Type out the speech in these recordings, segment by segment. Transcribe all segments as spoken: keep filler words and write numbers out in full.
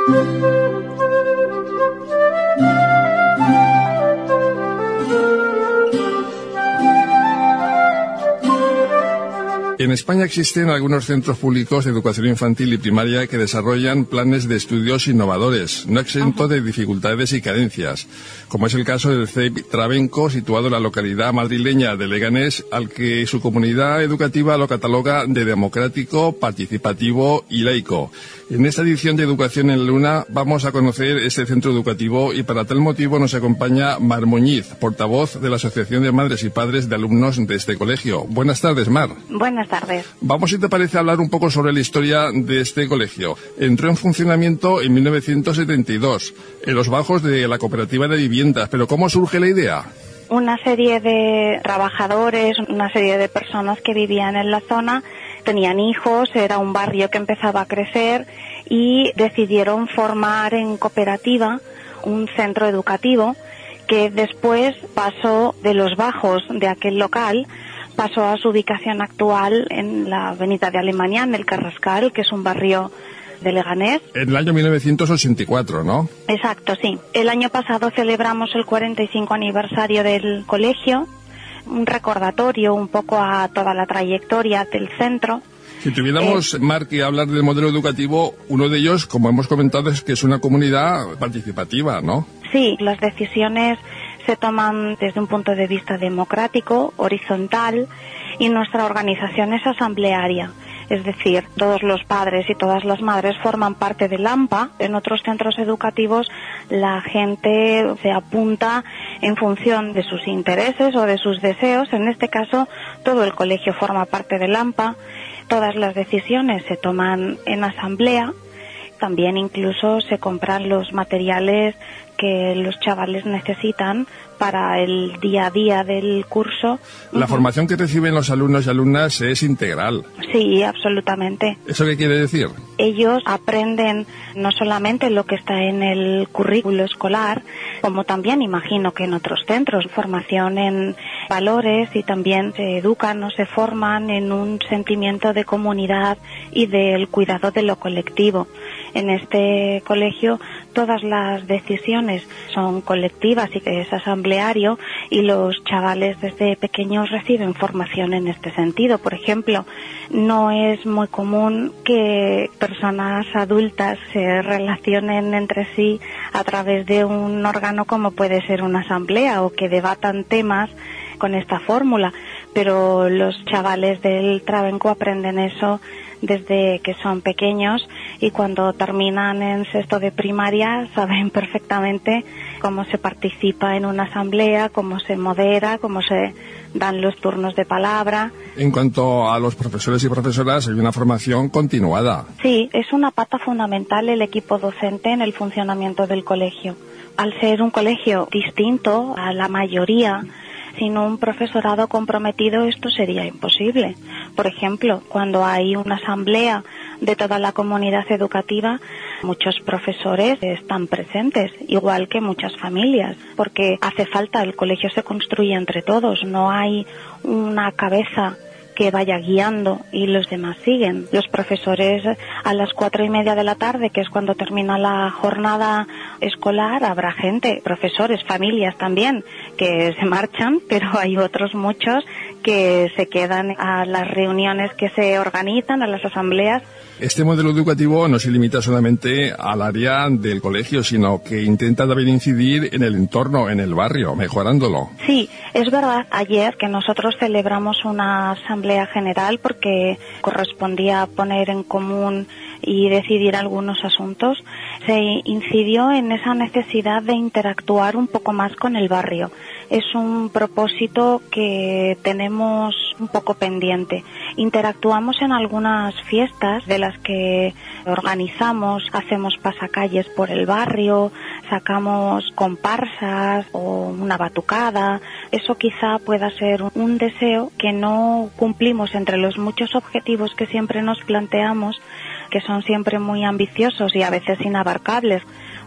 En España existen algunos centros públicos de educación infantil y primaria que desarrollan planes de estudios innovadores, no exentos de dificultades y carencias, como es el caso del C E I Trabenco, situado en la localidad madrileña de Leganés, al que su comunidad educativa lo cataloga de democrático, participativo y laico. En esta edición de Educación en la Luna vamos a conocer este centro educativo y para tal motivo nos acompaña Mar Muñiz, portavoz de la Asociación de Madres y Padres de Alumnos de este colegio. Buenas tardes, Mar. Buenas tardes. Vamos, si te parece, a hablar un poco sobre la historia de este colegio. Entró en funcionamiento en mil novecientos setenta y dos, en los bajos de la cooperativa de viviendas, pero ¿cómo surge la idea? Una serie de trabajadores, una serie de personas que vivían en la zona, tenían hijos, era un barrio que empezaba a crecer y decidieron formar en cooperativa un centro educativo que después pasó de los bajos de aquel local, pasó a su ubicación actual en la avenida de Alemania, en el Carrascal, que es un barrio de Leganés. En el año mil novecientos ochenta y cuatro, ¿no? Exacto, sí. El año pasado celebramos el cuarenta y cinco aniversario del colegio, un recordatorio un poco a toda la trayectoria del centro. Si tuviéramos, eh, Mar, que hablar del modelo educativo, uno de ellos, como hemos comentado, es que es una comunidad participativa, ¿no? Sí, las decisiones se toman desde un punto de vista democrático, horizontal, y nuestra organización es asamblearia. Es decir, todos los padres y todas las madres forman parte del AMPA. En otros centros educativos la gente se apunta en función de sus intereses o de sus deseos. En este caso, todo el colegio forma parte del AMPA. Todas las decisiones se toman en asamblea. También incluso se compran los materiales que los chavales necesitan para el día a día del curso. La formación que reciben los alumnos y alumnas es integral. Sí, absolutamente. ¿Eso qué quiere decir? Ellos aprenden no solamente lo que está en el currículo escolar, como también imagino que en otros centros, formación en valores, y también se educan o se forman en un sentimiento de comunidad y del cuidado de lo colectivo. En este colegio todas las decisiones son colectivas y que es asambleario, y los chavales desde pequeños reciben formación en este sentido. Por ejemplo, no es muy común que personas adultas se relacionen entre sí a través de un órgano como puede ser una asamblea, o que debatan temas con esta fórmula, pero los chavales del Trabenco aprenden eso desde que son pequeños, y cuando terminan en sexto de primaria saben perfectamente cómo se participa en una asamblea, cómo se modera, cómo se dan los turnos de palabra. En cuanto a los profesores y profesoras, hay una formación continuada. Sí, es una pata fundamental el equipo docente en el funcionamiento del colegio. Al ser un colegio distinto a la mayoría, sin un profesorado comprometido esto sería imposible. Por ejemplo, cuando hay una asamblea de toda la comunidad educativa, muchos profesores están presentes, igual que muchas familias, porque hace falta, el colegio se construye entre todos, no hay una cabeza que vaya guiando y los demás siguen. Los profesores a las cuatro y media de la tarde, que es cuando termina la jornada escolar, habrá gente, profesores, familias también, que se marchan, pero hay otros muchos que se quedan a las reuniones que se organizan, a las asambleas. Este modelo educativo no se limita solamente al área del colegio, sino que intenta también incidir en el entorno, en el barrio, mejorándolo. Sí, es verdad. Ayer que nosotros celebramos una asamblea general porque correspondía poner en común y decidir algunos asuntos, se incidió en esa necesidad de interactuar un poco más con el barrio. Es un propósito que tenemos un poco pendiente. Interactuamos en algunas fiestas de las que organizamos, hacemos pasacalles por el barrio, sacamos comparsas o una batucada. Eso quizá pueda ser un deseo que no cumplimos entre los muchos objetivos que siempre nos planteamos, que son siempre muy ambiciosos y a veces inabarcables.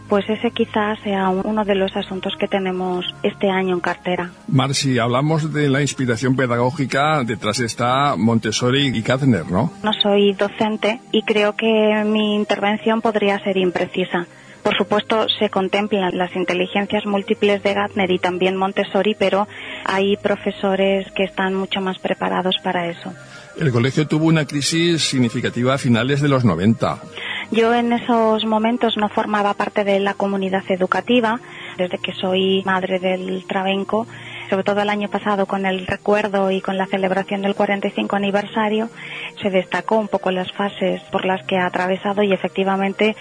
pues ese quizás sea uno de los asuntos que tenemos este año en cartera. Mar, si hablamos de la inspiración pedagógica, detrás está Montessori y Gardner, ¿no? No soy docente y creo que mi intervención podría ser imprecisa. Por supuesto, se contemplan las inteligencias múltiples de Gardner y también Montessori, pero hay profesores que están mucho más preparados para eso. El colegio tuvo una crisis significativa a finales de los noventa. Yo en esos momentos no formaba parte de la comunidad educativa, desde que soy madre del Trabenco. Sobre todo el año pasado, con el recuerdo y con la celebración del cuarenta y cinco aniversario, se destacó un poco las fases por las que ha atravesado y efectivamente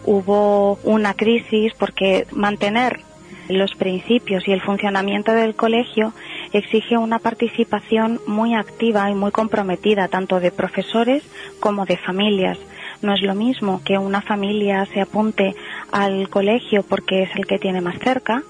hubo una crisis porque mantener los principios y el funcionamiento del colegio exige una participación muy activa y muy comprometida, tanto de profesores como de familias. No es lo mismo que una familia se apunte al colegio porque es el que tiene más cerca,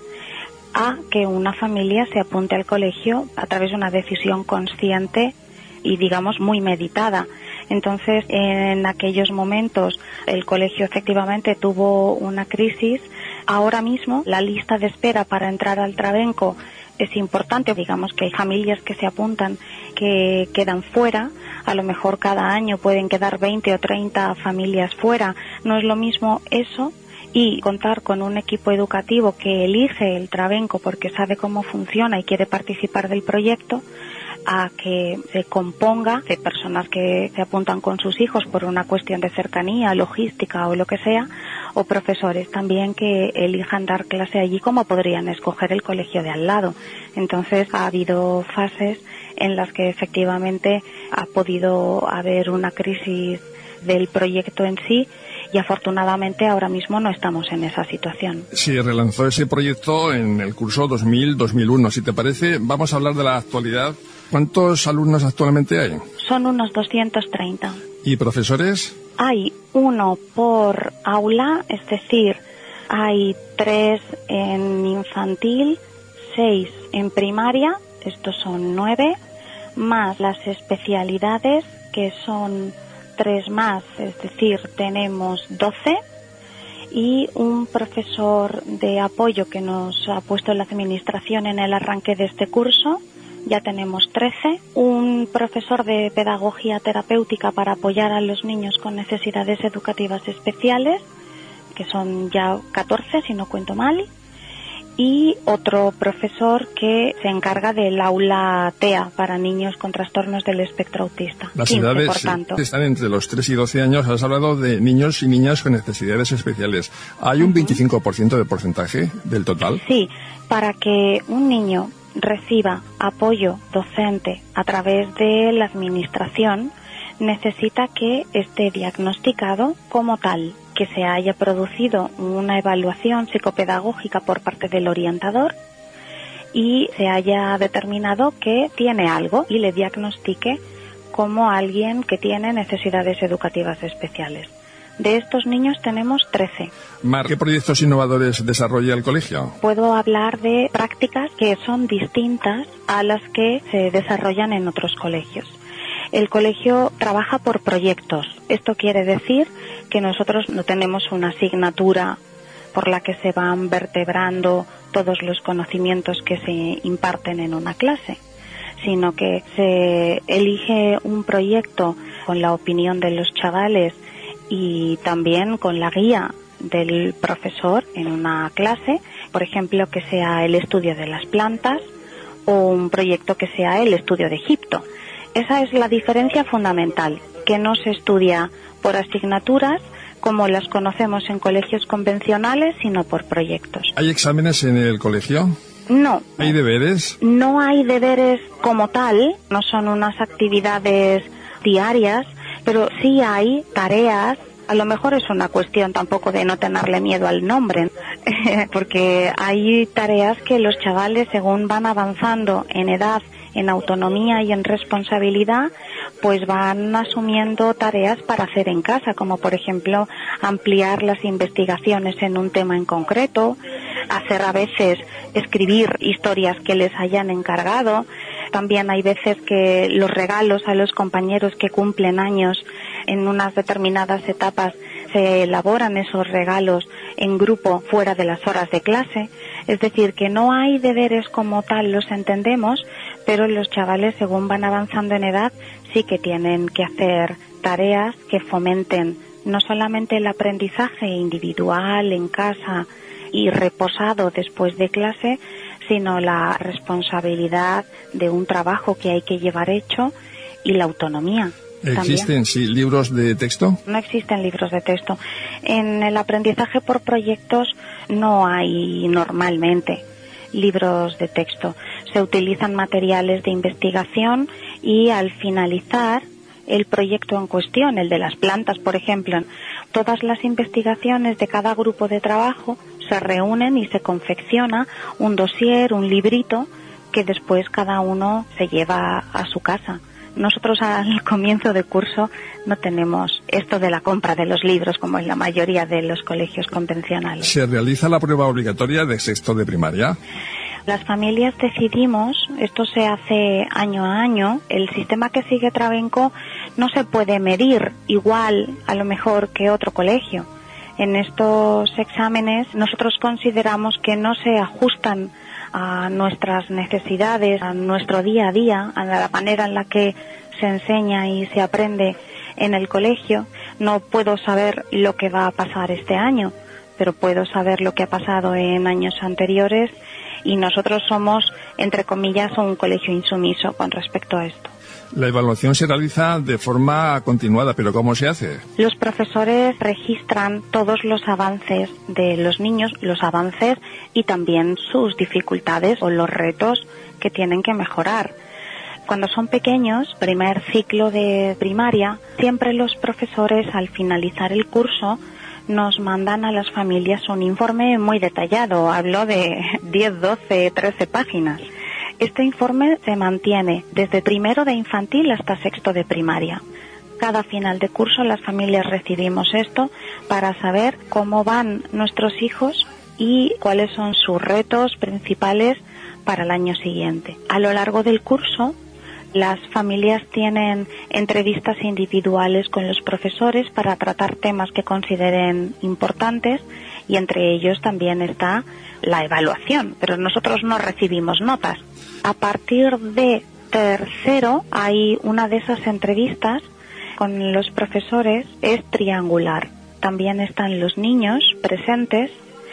a que una familia se apunte al colegio a través de una decisión consciente y, digamos, muy meditada. Entonces, en aquellos momentos, el colegio efectivamente tuvo una crisis. Ahora mismo, la lista de espera para entrar al Trabenco es importante. Digamos que hay familias que se apuntan que quedan fuera. A lo mejor cada año pueden quedar veinte o treinta familias fuera. No es lo mismo eso y contar con un equipo educativo que elige el Trabenco porque sabe cómo funciona y quiere participar del proyecto, a que se componga de personas que se apuntan con sus hijos por una cuestión de cercanía, logística o lo que sea, o profesores también que elijan dar clase allí como podrían escoger el colegio de al lado. Entonces ha habido fases en las que efectivamente ha podido haber una crisis del proyecto en sí, y afortunadamente ahora mismo no estamos en esa situación. Se relanzó ese proyecto en el curso dos mil dos mil uno. Si te parece, vamos a hablar de la actualidad. ¿Cuántos alumnos actualmente hay? Son unos doscientos treinta. ¿Y profesores? Hay uno por aula, es decir, hay tres en infantil, seis en primaria, estos son nueve, más las especialidades, que son tres más, es decir, tenemos doce, y un profesor de apoyo que nos ha puesto la administración en el arranque de este curso, ya tenemos trece, un profesor de pedagogía terapéutica para apoyar a los niños con necesidades educativas especiales, que son ya catorce si no cuento mal, y otro profesor que se encarga del aula T E A para niños con trastornos del espectro autista. Las quince, edades por tanto. Están entre los tres y doce años. Has hablado de niños y niñas con necesidades especiales. ¿Hay un uh-huh. veinticinco por ciento de porcentaje del total? Sí, para que un niño reciba apoyo docente a través de la administración, necesita que esté diagnosticado como tal, que se haya producido una evaluación psicopedagógica por parte del orientador y se haya determinado que tiene algo y le diagnostique como alguien que tiene necesidades educativas especiales. De estos niños tenemos trece. Mar, ¿qué proyectos innovadores desarrolla el colegio? Puedo hablar de prácticas que son distintas a las que se desarrollan en otros colegios. El colegio trabaja por proyectos. Esto quiere decir que nosotros no tenemos una asignatura por la que se van vertebrando todos los conocimientos que se imparten en una clase, sino que se elige un proyecto con la opinión de los chavales y también con la guía del profesor en una clase, por ejemplo, que sea el estudio de las plantas o un proyecto que sea el estudio de Egipto. Esa es la diferencia fundamental, que no se estudia por asignaturas como las conocemos en colegios convencionales, sino por proyectos. ¿Hay exámenes en el colegio? No. ¿Hay deberes? No hay deberes como tal, no son unas actividades diarias, pero sí hay tareas. A lo mejor es una cuestión tampoco de no tenerle miedo al nombre, porque hay tareas que los chavales, según van avanzando en edad, en autonomía y en responsabilidad, pues van asumiendo tareas para hacer en casa, como por ejemplo ampliar las investigaciones en un tema en concreto, hacer a veces escribir historias que les hayan encargado. También hay veces que los regalos a los compañeros que cumplen años en unas determinadas etapas, se elaboran esos regalos en grupo fuera de las horas de clase. Es decir, que no hay deberes como tal, los entendemos, pero los chavales, según van avanzando en edad, sí que tienen que hacer tareas que fomenten no solamente el aprendizaje individual en casa y reposado después de clase, sino la responsabilidad de un trabajo que hay que llevar hecho y la autonomía. ¿Existen, sí, libros de texto? No existen libros de texto. En el aprendizaje por proyectos no hay normalmente libros de texto. Se utilizan materiales de investigación y al finalizar el proyecto en cuestión, el de las plantas, por ejemplo, todas las investigaciones de cada grupo de trabajo se reúnen y se confecciona un dossier, un librito, que después cada uno se lleva a su casa. Nosotros al comienzo de curso no tenemos esto de la compra de los libros como en la mayoría de los colegios convencionales. ¿Se realiza la prueba obligatoria de sexto de primaria? Las familias decidimos, esto se hace año a año, el sistema que sigue Trabenco no se puede medir igual a lo mejor que otro colegio. En estos exámenes nosotros consideramos que no se ajustan a nuestras necesidades, a nuestro día a día, a la manera en la que se enseña y se aprende en el colegio. No puedo saber lo que va a pasar este año, pero puedo saber lo que ha pasado en años anteriores y nosotros somos, entre comillas, un colegio insumiso con respecto a esto. La evaluación se realiza de forma continuada, pero ¿cómo se hace? Los profesores registran todos los avances de los niños, los avances y también sus dificultades o los retos que tienen que mejorar. Cuando son pequeños, primer ciclo de primaria, siempre los profesores al finalizar el curso nos mandan a las familias un informe muy detallado, hablo de diez, doce, trece páginas. Este informe se mantiene desde primero de infantil hasta sexto de primaria. Cada final de curso las familias recibimos esto para saber cómo van nuestros hijos y cuáles son sus retos principales para el año siguiente. A lo largo del curso, las familias tienen entrevistas individuales con los profesores para tratar temas que consideren importantes y entre ellos también está la evaluación, pero nosotros no recibimos notas. A partir de tercero hay una de esas entrevistas con los profesores, es triangular. También están los niños presentes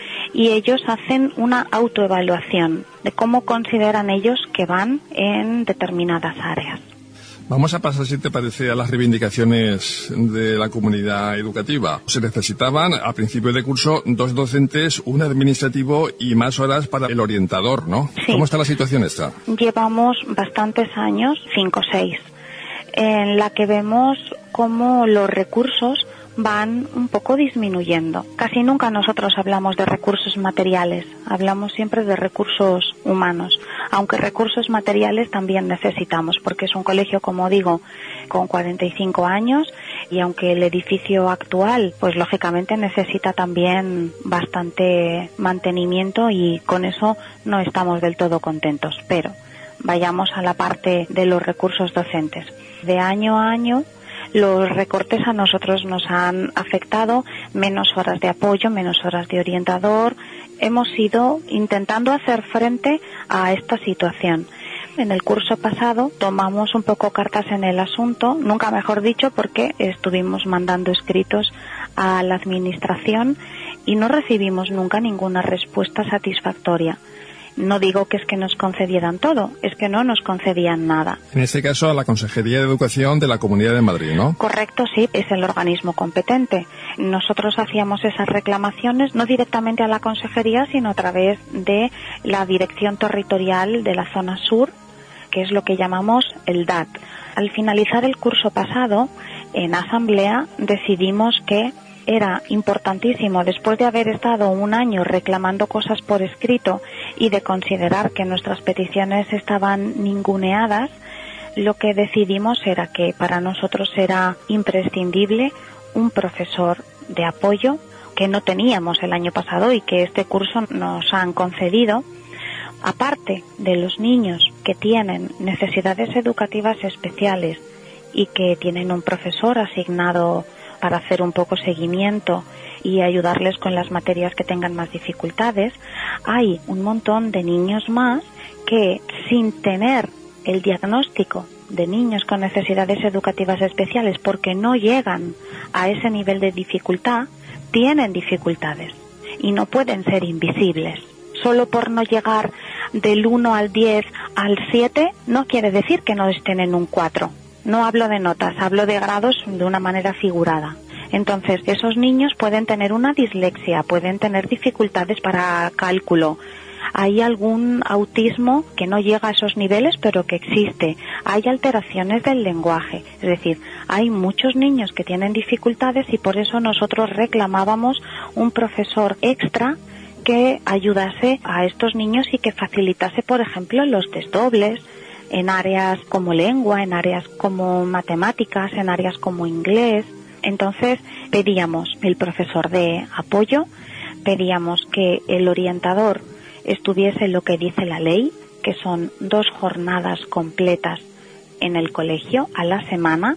y ellos hacen una autoevaluación de cómo consideran ellos que van en determinadas áreas. Vamos a pasar, si te parece, a las reivindicaciones de la comunidad educativa. Se necesitaban, a principio de curso, dos docentes, un administrativo y más horas para el orientador, ¿no? Sí. ¿Cómo está la situación esta? Llevamos bastantes años, cinco o seis, en la que vemos cómo los recursos van un poco disminuyendo. Casi nunca nosotros hablamos de recursos materiales, hablamos siempre de recursos humanos, aunque recursos materiales también necesitamos, porque es un colegio, como digo, con cuarenta y cinco años, y aunque el edificio actual, pues lógicamente necesita también bastante mantenimiento y con eso no estamos del todo contentos. Pero vayamos a la parte de los recursos docentes. De año a año, los recortes a nosotros nos han afectado, menos horas de apoyo, menos horas de orientador. Hemos ido intentando hacer frente a esta situación. En el curso pasado tomamos un poco cartas en el asunto, nunca mejor dicho, porque estuvimos mandando escritos a la administración y no recibimos nunca ninguna respuesta satisfactoria. No digo que es que nos concedieran todo, es que no nos concedían nada. En este caso, a la Consejería de Educación de la Comunidad de Madrid, ¿no? Correcto, sí, es el organismo competente. Nosotros hacíamos esas reclamaciones no directamente a la Consejería, sino a través de la Dirección Territorial de la Zona Sur, que es lo que llamamos el D A T. Al finalizar el curso pasado, en asamblea decidimos que era importantísimo, después de haber estado un año reclamando cosas por escrito y de considerar que nuestras peticiones estaban ninguneadas, lo que decidimos era que para nosotros era imprescindible un profesor de apoyo que no teníamos el año pasado y que este curso nos han concedido. Aparte de los niños que tienen necesidades educativas especiales y que tienen un profesor asignado para hacer un poco seguimiento y ayudarles con las materias que tengan más dificultades. Hay un montón de niños más que, sin tener el diagnóstico de niños con necesidades educativas especiales porque no llegan a ese nivel de dificultad, tienen dificultades y no pueden ser invisibles. Solo por no llegar del uno al diez al siete no quiere decir que no estén en un cuatro. No hablo de notas, hablo de grados de una manera figurada. Entonces, esos niños pueden tener una dislexia, pueden tener dificultades para cálculo. Hay algún autismo que no llega a esos niveles, pero que existe. Hay alteraciones del lenguaje. Es decir, hay muchos niños que tienen dificultades y por eso nosotros reclamábamos un profesor extra que ayudase a estos niños y que facilitase, por ejemplo, los desdobles en áreas como lengua, en áreas como matemáticas, en áreas como inglés. Entonces pedíamos el profesor de apoyo, pedíamos que el orientador estuviese lo que dice la ley, que son dos jornadas completas en el colegio a la semana.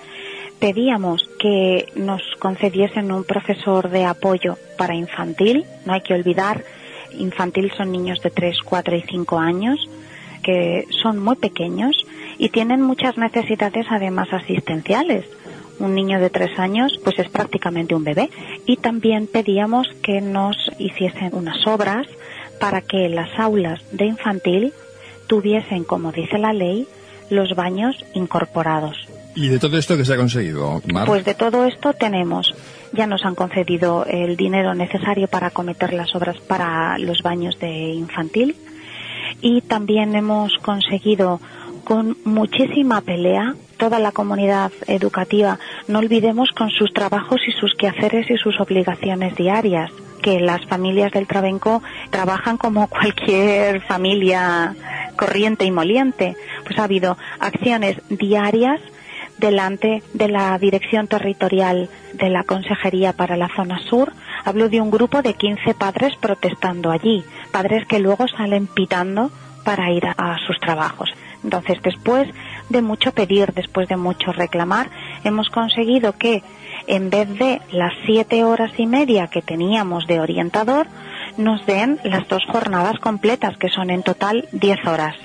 Pedíamos que nos concediesen un profesor de apoyo para infantil. No hay que olvidar, infantil son niños de tres, cuatro y cinco años, que son muy pequeños y tienen muchas necesidades además asistenciales. Un niño de tres años pues es prácticamente un bebé. Y también pedíamos que nos hiciesen unas obras para que las aulas de infantil tuviesen, como dice la ley, los baños incorporados. ¿Y de todo esto qué se ha conseguido, Mar? Pues de todo esto tenemos, ya nos han concedido el dinero necesario para acometer las obras para los baños de infantil y también hemos conseguido, con muchísima pelea, toda la comunidad educativa, no olvidemos, con sus trabajos y sus quehaceres y sus obligaciones diarias, que las familias del Trabenco trabajan como cualquier familia corriente y moliente. Pues ha habido acciones diarias delante de la Dirección Territorial de la Consejería para la Zona Sur. Hablo de un grupo de quince padres protestando allí, padres que luego salen pitando para ir a, a sus trabajos. Entonces, después de mucho pedir, después de mucho reclamar, hemos conseguido que en vez de las siete horas y media que teníamos de orientador, nos den las dos jornadas completas, que son en total diez horas.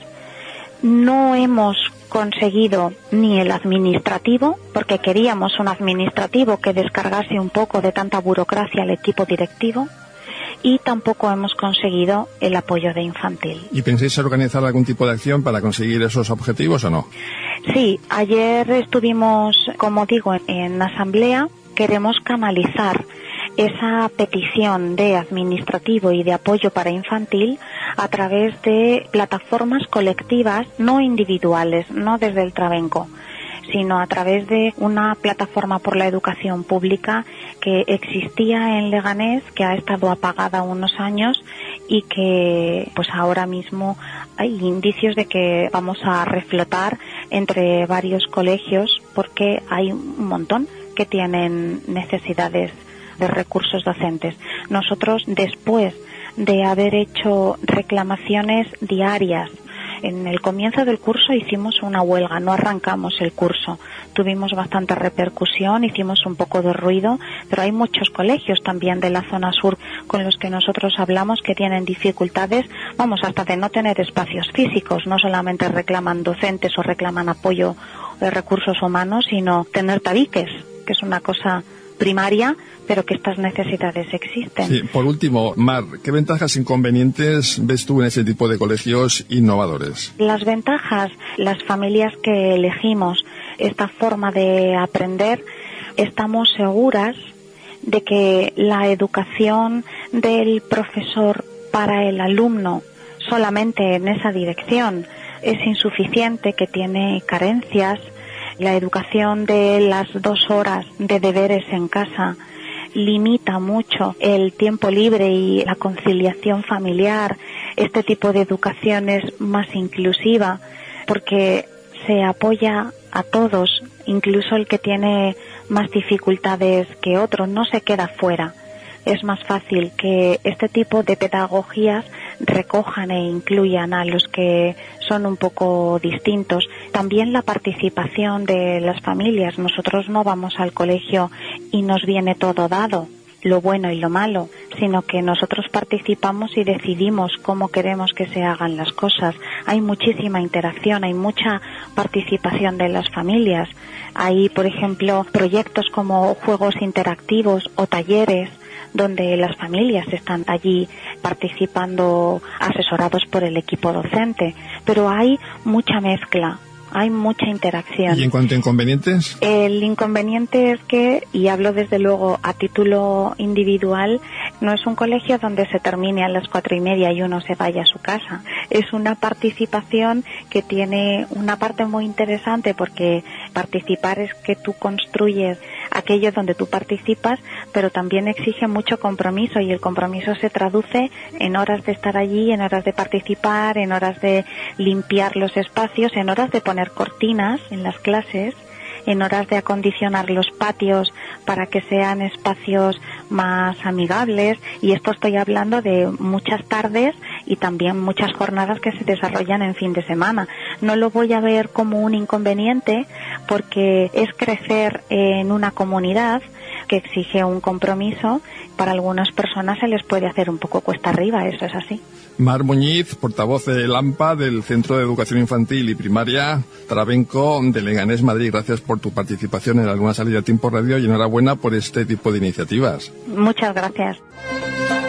No hemos conseguido ni el administrativo, porque queríamos un administrativo que descargase un poco de tanta burocracia al equipo directivo, y tampoco hemos conseguido el apoyo de infantil. ¿Y pensáis organizar algún tipo de acción para conseguir esos objetivos o no? Sí, ayer estuvimos, como digo, en asamblea. Queremos canalizar esa petición de administrativo y de apoyo para infantil a través de plataformas colectivas, no individuales, no desde el Trabenco, sino a través de una plataforma por la educación pública que existía en Leganés, que ha estado apagada unos años y que pues ahora mismo hay indicios de que vamos a reflotar entre varios colegios, porque hay un montón que tienen necesidades de recursos docentes. Nosotros, después de haber hecho reclamaciones diarias, en el comienzo del curso hicimos una huelga, no arrancamos el curso. Tuvimos bastante repercusión, hicimos un poco de ruido, pero hay muchos colegios también de la zona sur con los que nosotros hablamos que tienen dificultades, vamos, hasta de no tener espacios físicos. No solamente reclaman docentes o reclaman apoyo de recursos humanos, sino tener tabiques, que es una cosa primaria, pero que estas necesidades existen. Sí, por último, Mar, ¿qué ventajas e inconvenientes ves tú en ese tipo de colegios innovadores? Las ventajas, las familias que elegimos esta forma de aprender, estamos seguras de que la educación del profesor para el alumno solamente en esa dirección es insuficiente, que tiene carencias. La educación de las dos horas de deberes en casa limita mucho el tiempo libre y la conciliación familiar. Este tipo de educación es más inclusiva porque se apoya a todos, incluso el que tiene más dificultades que otro, no se queda fuera. Es más fácil que este tipo de pedagogías recojan e incluyan a los que son un poco distintos. También la participación de las familias. Nosotros no vamos al colegio y nos viene todo dado. lo bueno y lo malo, sino que nosotros participamos y decidimos cómo queremos que se hagan las cosas. Hay muchísima interacción, hay mucha participación de las familias. Hay, por ejemplo, proyectos como juegos interactivos o talleres donde las familias están allí participando, asesorados por el equipo docente, pero hay mucha mezcla. Hay mucha interacción. ¿Y en cuanto a inconvenientes? El inconveniente es que, y hablo desde luego a título individual, no es un colegio donde se termine a las cuatro y media y uno se vaya a su casa. Es una participación que tiene una parte muy interesante, porque participar es que tú construyes aquello donde tú participas, pero también exige mucho compromiso, y el compromiso se traduce en horas de estar allí, en horas de participar, en horas de limpiar los espacios, en horas de poner cortinas en las clases, en horas de acondicionar los patios para que sean espacios más amigables, y esto estoy hablando de muchas tardes y también muchas jornadas que se desarrollan en fin de semana. No lo voy a ver como un inconveniente, porque es crecer en una comunidad que exige un compromiso. Para algunas personas se les puede hacer un poco cuesta arriba, eso es así. Mar Muñiz, portavoz del AMPA, del Centro de Educación Infantil y Primaria Trabenco de Leganés, Madrid. Gracias por tu participación en Alguna Salida a Tiempo Radio y enhorabuena por este tipo de iniciativas. Muchas gracias.